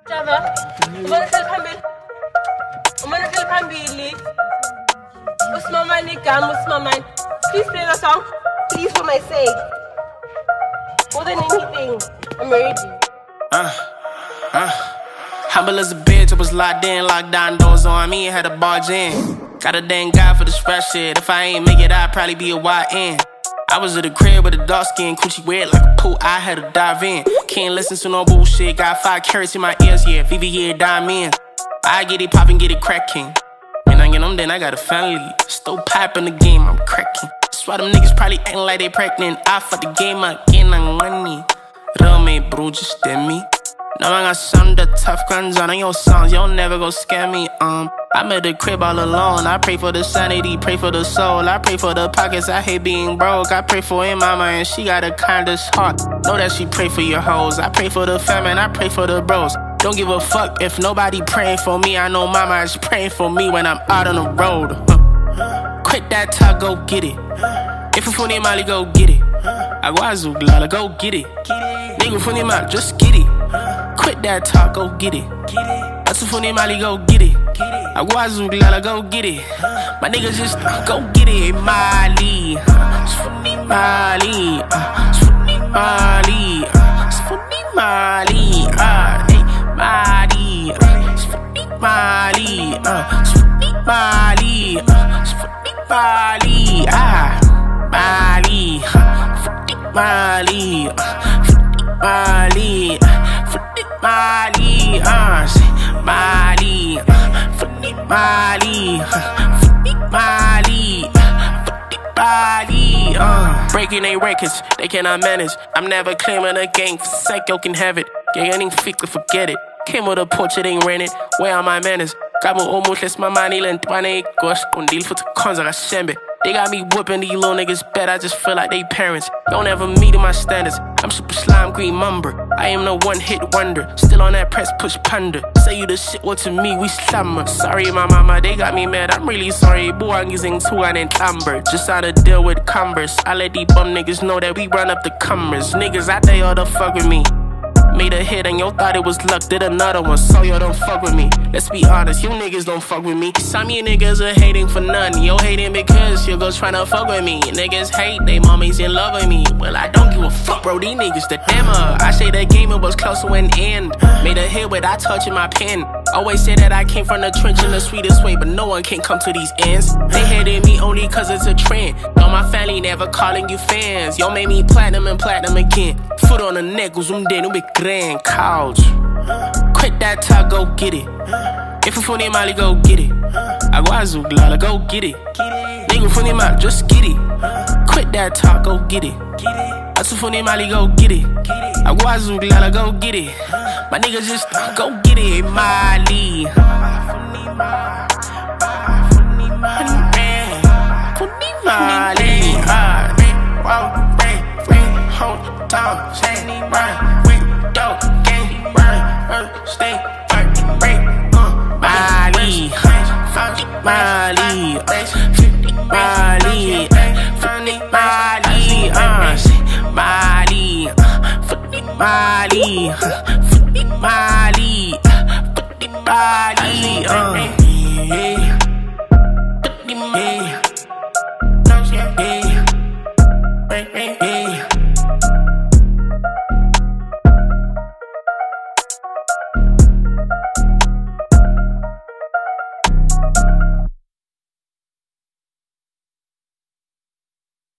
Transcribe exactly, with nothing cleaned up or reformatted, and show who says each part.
Speaker 1: Java, umana phambili. Umana phambili. Usmamani gam, Usmamani. Please play the song. Please, for my sake. More than anything, I'm ready.
Speaker 2: Uh, uh. Humble as a bitch, I was locked in, locked down doors on me, had to barge in. Got a dang guy for this fresh shit. If I ain't make it, I'd probably be a Y N. I was at the crib with a dark skin, coochie wet like a pool, I had to dive in. Can't listen to no bullshit, got five carrots in my ears, yeah, V V yeah, dime in. I get it poppin', get it crackin'. And I get them, then I got a family. Still pipe in the game, I'm cracking. That's why them niggas probably acting like they pregnant. I fuck the game up, getting on money. Real me, bro, just damn me. Now I got some the tough guns on your songs, you'll never go scam me, um I'm at the crib all alone, I pray for the sanity, pray for the soul. I pray for the pockets, I hate being broke. I pray for her mama and she got a kindest heart. Know that she pray for your hoes. I pray for the famine, I pray for the bros. Don't give a fuck if nobody praying for me. I know mama is praying for me when I'm out on the road, huh. Quit that talk, go get it. If you funny Mali, go get it. Agwazu, glala, go get it. Nigga funny Mali, just get it. Quit that talk, go get it. That's a funny Mali, go get it. Agwazu, glala, go get it. My niggas just go get it. Mali, it's funny Mali, it's funny Mali, it's funny Mali, ah, hey, Mali, it's funny Mali, it's funny Mali, it's funny Mali, ah, Mali, funny Mali, funny Mali. Mali, uh, Mali, Mali, Mali, Mali, Mali, uh. Breaking they records, they cannot manage. I'm never claiming a gang for psycho can have it. Gang ain't fit to forget it. Came with a portrait, ain't rented. Where are my manners? Gabo almost less my money and twenty gosh, condil for the cons I shembe. They got me whooping these little niggas bad, I just feel like they parents. Don't ever meet in my standards. I'm super slime green mumber. I am no one hit wonder. Still on that press push ponder. Say you the shit, what to me, we slammer. Sorry my mama, they got me mad. I'm really sorry, boy, I'm using two and clamber. Just out to deal with Converse. I let these bum niggas know that we run up the comers. Niggas out there all the fuck with me. Made a hit and yo thought it was luck, did another one, so yo don't fuck with me. Let's be honest, you niggas don't fuck with me. Some of you niggas are hating for none. Yo hating because your girls tryna fuck with me. Niggas hate, they mommies in love with me. Well, I don't give a fuck, bro, these niggas the demo. I say the game, it was close to an end. Made a hit without touching my pen. Always say that I came from the trench in the sweetest way, but no one can come to these ends. They hated me only cause it's a trend. Though my family never calling you fans. Yo made me platinum and platinum again. Foot on the neck, zoom in, big grand couch. Quit that talk, go get it. If you funny Mali, go get it. Agwazu, glala, go get it. Nigga funny Mali, just get it. Quit that talk, go get it. That's a funny Mali, go get it. Agwazu, glala, go get it. My niggas just go get it. Mali, funny Mali, ah, wow, break, break, hold down, say, run, with yo, gang, run, stay, break, break, uh, Mali, funny Mali, fifty Mali, funny Mali, uh, Mali, funny Mali, funny Mali, funny Mali, uh.